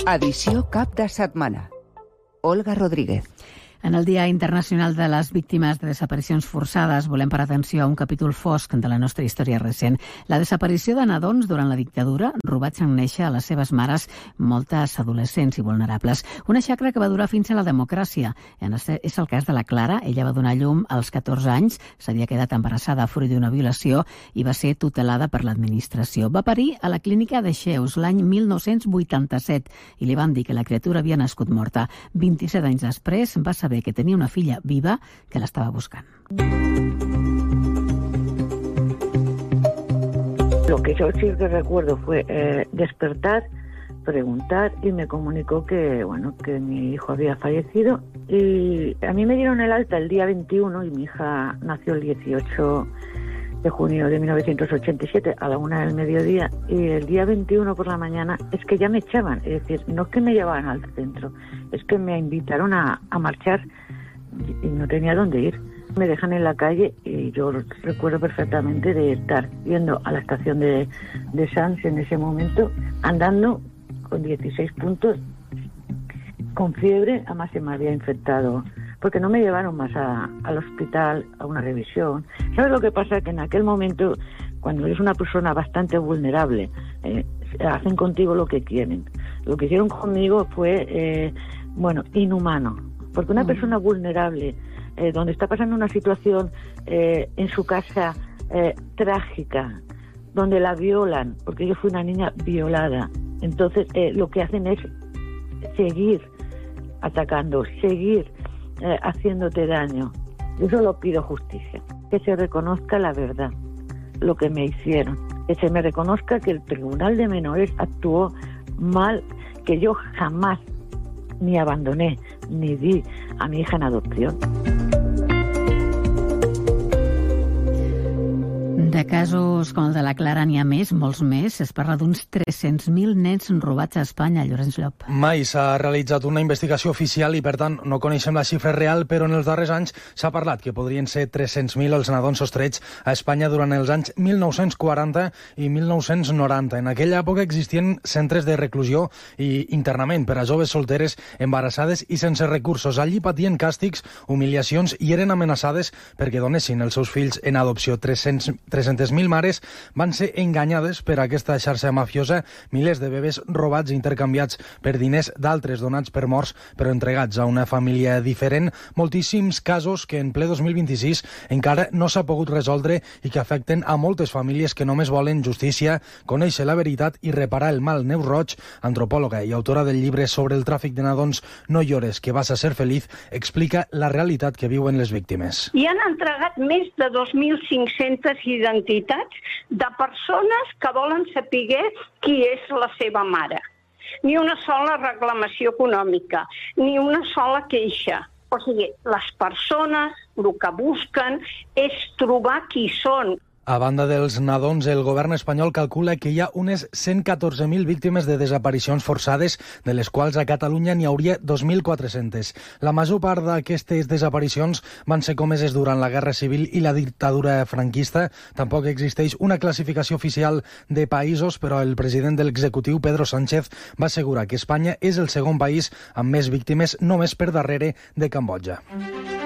Edició cap de setmana. Olga Rodríguez. En el Dia Internacional de les Víctimes de Desaparicions Forçades volem parar atenció a un capítol fosc de la nostra història recent. La desaparició de nadons durant la dictadura, robats en néixer a les seves mares, moltes adolescents i vulnerables. Una xacra que va durar fins a la democràcia. És el cas de la Clara. Ella va donar llum als 14 anys, s'havia quedat embarassada fruit d'una violació i va ser tutelada per l'administració. Va parir a la clínica de Xeus l'any 1987 i li van dir que la criatura havia nascut morta. 27 anys després va saber que tenia una filla viva que l'estava buscant. Lo que yo sí que recuerdo fue despertar, preguntar y me comunicó que mi hijo había fallecido. Y a mí me dieron el alta el día 21 y mi hija nació el 18 de junio de 1987 a la 1 del mediodía, y el día 21 por la mañana es que ya me echaban, es decir, no es que me llevaban al centro, es que me invitaron a marchar y no tenía dónde ir. Me dejan en la calle y yo recuerdo perfectamente de estar yendo a la estación de Sants en ese momento, andando con 16 puntos, con fiebre, además se me había infectado, porque no me llevaron más al hospital a una revisión. ¿Sabes lo que pasa? Que en aquel momento, cuando eres una persona bastante vulnerable, hacen contigo lo que quieren. Lo que hicieron conmigo fue, inhumano. Porque una persona vulnerable, donde está pasando una situación en su casa trágica, donde la violan, porque yo fui una niña violada, entonces lo que hacen es seguir atacando, seguir haciéndote daño. Yo solo pido justicia, que se reconozca la verdad, lo que me hicieron, que se me reconozca que el Tribunal de Menores actuó mal, que yo jamás ni abandoné ni di a mi hija en adopción. De casos com el de la Clara n'hi ha més, molts més. Es parla d'uns 300.000 nens robats a Espanya, Llorenç Llop. Mai s'ha realitzat una investigació oficial i, per tant, no coneixem la xifra real, però en els darrers anys s'ha parlat que podrien ser 300.000 els nadons sostrets a Espanya durant els anys 1940 i 1990. En aquella època existien centres de reclusió i internament per a joves solteres, embarassades i sense recursos. Allí patien càstigs, humiliacions i eren amenaçades perquè donessin els seus fills en adopció. 300.000 mares van ser enganyades per aquesta xarxa mafiosa, milers de bebès robats i intercanviats per diners d'altres donats per morts però entregats a una família diferent. Moltíssims casos que en ple 2026 encara no s'ha pogut resoldre i que afecten a moltes famílies que només volen justícia, conèixer la veritat i reparar el mal. Neus Roig, antropòloga i autora del llibre sobre el tràfic de nadons No llores, que vas a ser feliz, explica la realitat que viuen les víctimes. I han entregat més de 2.500 identitats de persones que volen saber qui és la seva mare. Ni una sola reclamació econòmica, ni una sola queixa. O sigui, les persones el que busquen és trobar qui són. A banda dels nadons, el govern espanyol calcula que hi ha unes 114.000 víctimes de desaparicions forçades, de les quals a Catalunya n'hi hauria 2.400. La major part d'aquestes desaparicions van ser comeses durant la Guerra Civil i la dictadura franquista. Tampoc existeix una classificació oficial de països, però el president de l'executiu, Pedro Sánchez, va assegurar que Espanya és el segon país amb més víctimes, només per darrere de Cambodja.